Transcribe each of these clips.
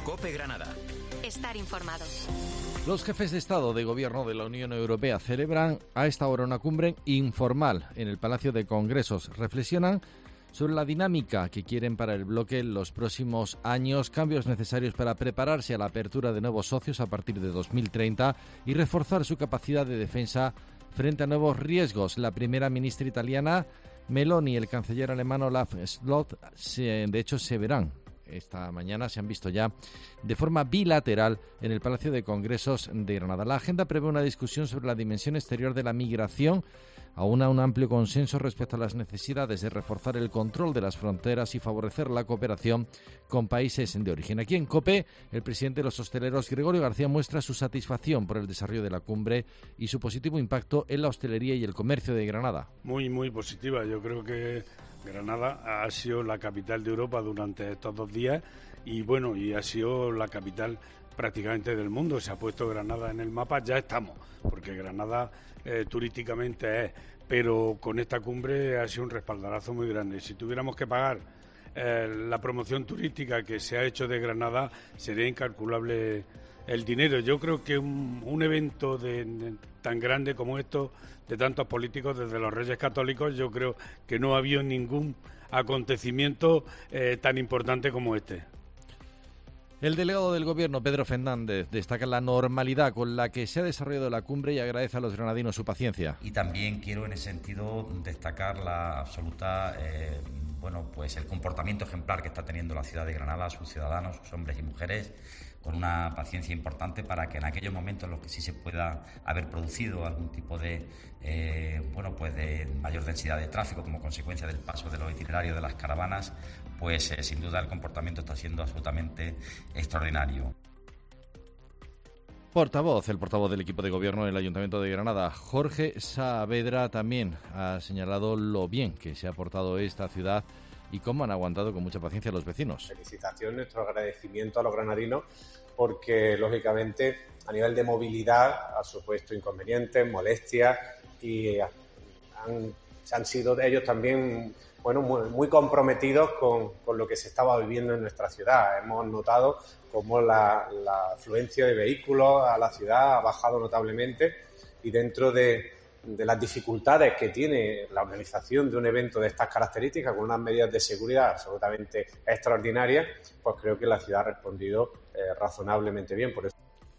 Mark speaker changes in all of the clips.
Speaker 1: COPE Granada.
Speaker 2: Estar informado.
Speaker 3: Los jefes de Estado de Gobierno de la Unión Europea celebran a esta hora una cumbre informal en el Palacio de Congresos. Reflexionan sobre la dinámica que quieren para el bloque en los próximos años, cambios necesarios para prepararse a la apertura de nuevos socios a partir de 2030 y reforzar su capacidad de defensa frente a nuevos riesgos. La primera ministra italiana Meloni y el canciller alemán Olaf Scholz, de hecho, se verán. Esta mañana se han visto ya de forma bilateral en el Palacio de Congresos de Granada. La agenda prevé una discusión sobre la dimensión exterior de la migración, aúna un amplio consenso respecto a las necesidades de reforzar el control de las fronteras y favorecer la cooperación con países de origen. Aquí en COPE, el presidente de los hosteleros, Gregorio García, muestra su satisfacción por el desarrollo de la cumbre y su positivo impacto en la hostelería y el comercio de Granada.
Speaker 4: Muy positiva. Yo creo que Granada ha sido la capital de Europa durante estos 2 días y ha sido la capital prácticamente del mundo. Se ha puesto Granada en el mapa, ya estamos, porque Granada turísticamente es, pero con esta cumbre ha sido un respaldarazo muy grande. Si tuviéramos que pagar la promoción turística que se ha hecho de Granada, sería incalculable el dinero. Yo creo que un evento tan grande como esto, de tantos políticos, desde los Reyes Católicos, yo creo que no ha habido ningún acontecimiento tan importante como este.
Speaker 3: El delegado del Gobierno, Pedro Fernández, destaca la normalidad con la que se ha desarrollado la cumbre y agradece a los granadinos su paciencia.
Speaker 5: Y también quiero en ese sentido destacar la absoluta, el comportamiento ejemplar que está teniendo la ciudad de Granada, sus ciudadanos, sus hombres y mujeres, con una paciencia importante para que en aquellos momentos en los que sí se pueda haber producido algún tipo de mayor densidad de tráfico como consecuencia del paso de los itinerarios de las caravanas, sin duda el comportamiento está siendo absolutamente extraordinario.
Speaker 3: El portavoz del equipo de gobierno del Ayuntamiento de Granada, Jorge Saavedra, también ha señalado lo bien que se ha portado esta ciudad y cómo han aguantado con mucha paciencia los vecinos.
Speaker 6: Felicitación, nuestro agradecimiento a los granadinos, porque lógicamente a nivel de movilidad ha supuesto inconvenientes, molestias y han sido ellos también muy comprometidos con lo que se estaba viviendo en nuestra ciudad. Hemos notado cómo la afluencia de vehículos a la ciudad ha bajado notablemente y dentro de las dificultades que tiene la organización de un evento de estas características con unas medidas de seguridad absolutamente extraordinarias, pues creo que la ciudad ha respondido razonablemente bien. Por eso.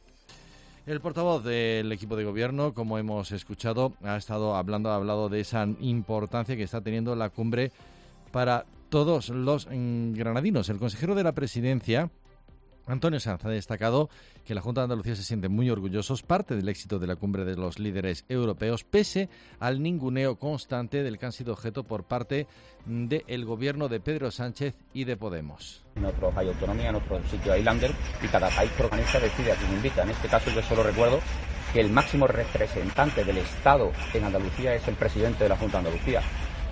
Speaker 3: El portavoz del equipo de gobierno, como hemos escuchado, ha hablado de esa importancia que está teniendo la cumbre para todos los granadinos. El consejero de la Presidencia, Antonio Sanz, ha destacado que la Junta de Andalucía se siente muy orgullosos, parte del éxito de la cumbre de los líderes europeos, pese al ninguneo constante del que han sido objeto por parte del gobierno de Pedro Sánchez y de Podemos.
Speaker 7: En otros hay autonomía, en otros sitios hay lander y cada país que organiza decide a quién invita. En este caso yo solo recuerdo que el máximo representante del Estado en Andalucía es el presidente de la Junta de Andalucía.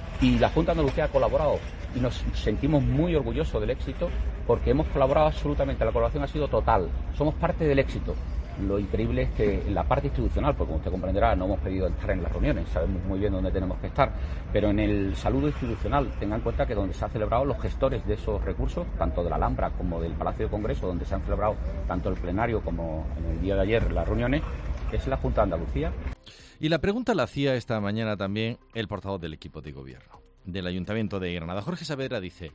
Speaker 7: Y la Junta de Andalucía ha colaborado y nos sentimos muy orgullosos del éxito porque hemos colaborado absolutamente, la colaboración ha sido total, somos parte del éxito. Lo increíble es que en la parte institucional, porque como usted comprenderá, no hemos pedido estar en las reuniones, sabemos muy bien dónde tenemos que estar, pero en el saludo institucional, tengan en cuenta que donde se han celebrado los gestores de esos recursos, tanto de la Alhambra como del Palacio de Congreso, donde se han celebrado tanto el plenario como en el día de ayer las reuniones, es la Junta de Andalucía.
Speaker 3: Y la pregunta la hacía esta mañana también el portavoz del equipo de gobierno del Ayuntamiento de Granada. Jorge Saavedra dice,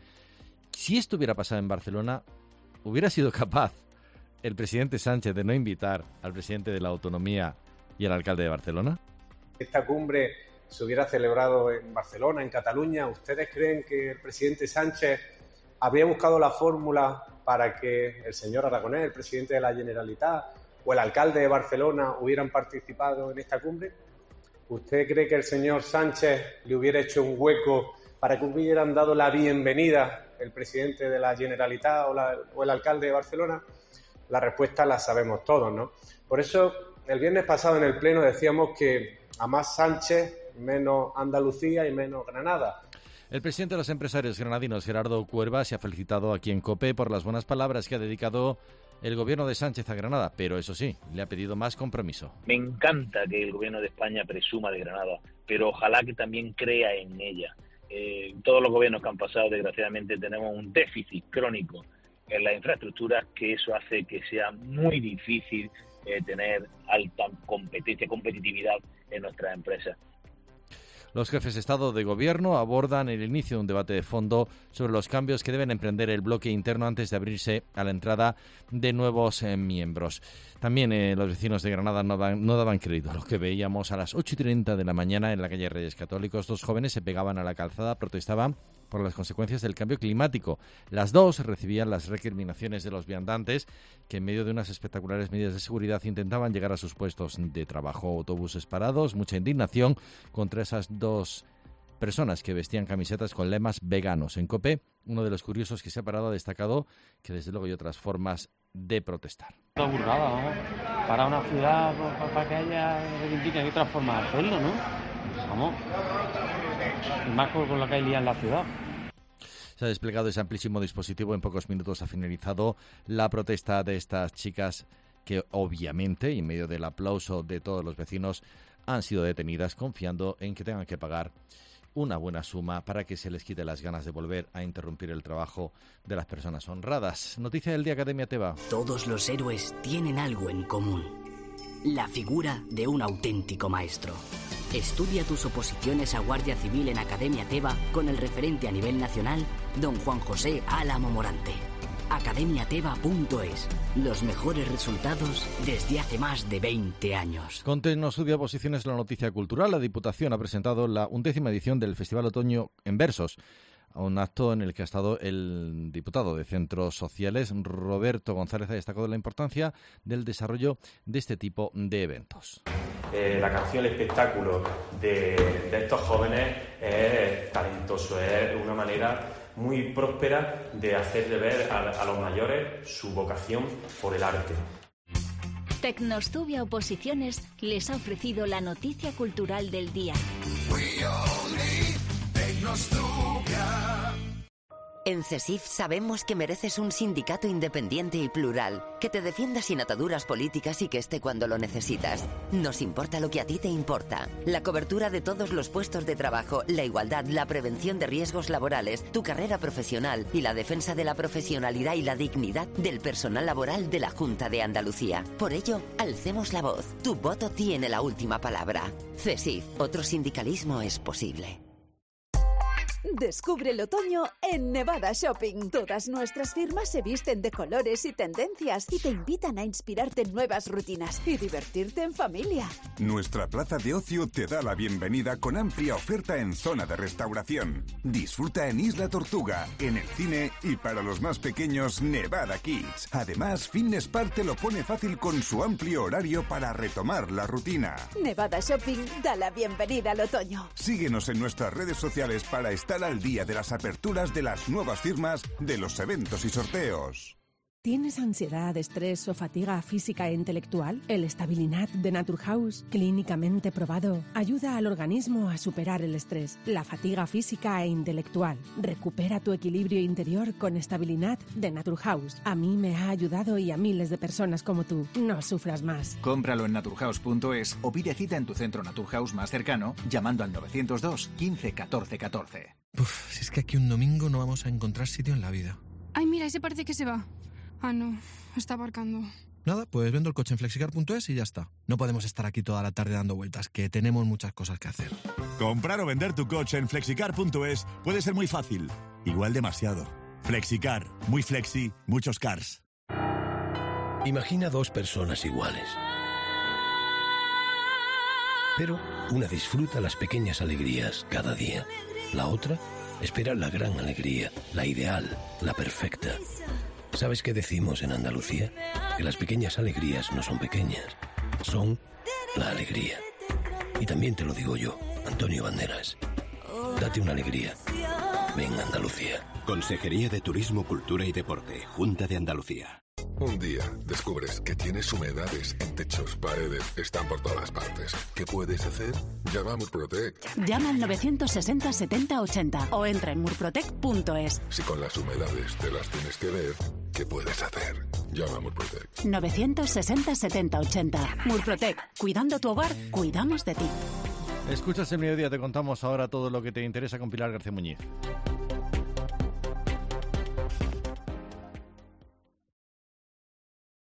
Speaker 3: si esto hubiera pasado en Barcelona, ¿hubiera sido capaz el presidente Sánchez de no invitar al presidente de la Autonomía y al alcalde de Barcelona?
Speaker 6: Esta cumbre se hubiera celebrado en Barcelona, en Cataluña. ¿Ustedes creen que el presidente Sánchez habría buscado la fórmula para que el señor Aragonés, el presidente de la Generalitat, o el alcalde de Barcelona hubieran participado en esta cumbre? ¿Usted cree que el señor Sánchez le hubiera hecho un hueco para que hubieran dado la bienvenida el presidente de la Generalitat o el alcalde de Barcelona? La respuesta la sabemos todos, ¿no? Por eso, el viernes pasado en el Pleno decíamos que a más Sánchez, menos Andalucía y menos Granada.
Speaker 3: El presidente de los empresarios granadinos, Gerardo Cuerva, se ha felicitado aquí en COPE por las buenas palabras que ha dedicado el gobierno de Sánchez a Granada, pero eso sí, le ha pedido más compromiso.
Speaker 8: Me encanta que el gobierno de España presuma de Granada, pero ojalá que también crea en ella. Todos los gobiernos que han pasado, desgraciadamente, tenemos un déficit crónico las infraestructuras, que eso hace que sea muy difícil tener alta competitividad en nuestras empresas.
Speaker 3: Los jefes de Estado de Gobierno abordan el inicio de un debate de fondo sobre los cambios que deben emprender el bloque interno antes de abrirse a la entrada de nuevos miembros. También los vecinos de Granada no daban crédito a lo que veíamos a las 8:30 de la mañana en la calle Reyes Católicos. 2 jóvenes se pegaban a la calzada, protestaban por las consecuencias del cambio climático. Las 2 recibían las recriminaciones de los viandantes que en medio de unas espectaculares medidas de seguridad intentaban llegar a sus puestos de trabajo. Autobuses parados, mucha indignación contra esas 2 personas que vestían camisetas con lemas veganos. En COPE, uno de los curiosos que se ha parado ha destacado que desde luego hay otras formas de protestar.
Speaker 1: Una burrada, ¿no? Para una ciudad, para que haya reivindicación, hay otra forma de hacerlo, ¿no? Vamos. Y más con lo que hay lía en la ciudad.
Speaker 3: Se ha desplegado ese amplísimo dispositivo. En pocos minutos ha finalizado la protesta de estas chicas que obviamente, y en medio del aplauso de todos los vecinos, han sido detenidas confiando en que tengan que pagar una buena suma para que se les quite las ganas de volver a interrumpir el trabajo de las personas honradas. Noticia del día, Academia Teba.
Speaker 2: Todos los héroes tienen algo en común: la figura de un auténtico maestro. Estudia tus oposiciones a Guardia Civil en Academia Teba con el referente a nivel nacional, don Juan José Álamo Morante. academiateba.es. Los mejores resultados desde hace más de 20 años.
Speaker 3: Conte no estudia oposiciones la noticia cultural. La Diputación ha presentado la 11ª edición del Festival Otoño en Versos, a un acto en el que ha estado el diputado de Centros Sociales, Roberto González. Ha destacado la importancia del desarrollo de este tipo de eventos.
Speaker 9: La canción, el espectáculo de estos jóvenes es talentoso, es una manera muy próspera de hacer de ver a los mayores su vocación por el arte.
Speaker 10: Tecnostubia Oposiciones les ha ofrecido la noticia cultural del día.
Speaker 11: En CESIF sabemos que mereces un sindicato independiente y plural, que te defienda sin ataduras políticas y que esté cuando lo necesitas. Nos importa lo que a ti te importa. La cobertura de todos los puestos de trabajo, la igualdad, la prevención de riesgos laborales, tu carrera profesional y la defensa de la profesionalidad y la dignidad del personal laboral de la Junta de Andalucía. Por ello, alcemos la voz. Tu voto tiene la última palabra. CESIF, otro sindicalismo es posible.
Speaker 12: Descubre el otoño en Nevada Shopping. Todas nuestras firmas se visten de colores y tendencias y te invitan a inspirarte en nuevas rutinas y divertirte en familia.
Speaker 13: Nuestra plaza de ocio te da la bienvenida con amplia oferta en zona de restauración. Disfruta en Isla Tortuga, en el cine y para los más pequeños Nevada Kids. Además, Fitness Park te lo pone fácil con su amplio horario para retomar la rutina.
Speaker 12: Nevada Shopping da la bienvenida al otoño.
Speaker 13: Síguenos en nuestras redes sociales para estar al día de las aperturas de las nuevas firmas, de los eventos y sorteos.
Speaker 14: ¿Tienes ansiedad, estrés o fatiga física e intelectual? El Stabilinat de Naturhaus, clínicamente probado, ayuda al organismo a superar el estrés, la fatiga física e intelectual. Recupera tu equilibrio interior con Stabilinat de Naturhaus. A mí me ha ayudado y a miles de personas como tú. No sufras más.
Speaker 15: Cómpralo en naturhaus.es o pide cita en tu centro Naturhaus más cercano llamando al 902 15 14 14.
Speaker 16: Si es que aquí un domingo no vamos a encontrar sitio en la vida.
Speaker 17: Ay, mira, ese parece que se va. Ah, no, está aparcando.
Speaker 16: Nada, pues vendo el coche en flexicar.es y ya está. No podemos estar aquí toda la tarde dando vueltas, que tenemos muchas cosas que hacer.
Speaker 18: Comprar o vender tu coche en flexicar.es puede ser muy fácil, igual demasiado. Flexicar, muy flexi, muchos cars.
Speaker 19: Imagina 2 personas iguales. Pero una disfruta las pequeñas alegrías cada día. La otra espera la gran alegría, la ideal, la perfecta. ¿Sabes qué decimos en Andalucía? Que las pequeñas alegrías no son pequeñas, son la alegría. Y también te lo digo yo, Antonio Banderas. Date una alegría. Ven Andalucía.
Speaker 20: Consejería de Turismo, Cultura y Deporte, Junta de Andalucía.
Speaker 21: Un día descubres que tienes humedades en techos, paredes, están por todas partes. ¿Qué puedes hacer? Llama a Murprotec.
Speaker 22: Llama al 960 70 80 o entra en murprotec.es.
Speaker 21: Si con las humedades te las tienes que ver, ¿qué puedes hacer? Llama a Murprotec.
Speaker 22: 960 70 80. Murprotec. Cuidando tu hogar, cuidamos de ti.
Speaker 3: Escuchas el mediodía, te contamos ahora todo lo que te interesa con Pilar García Muñiz.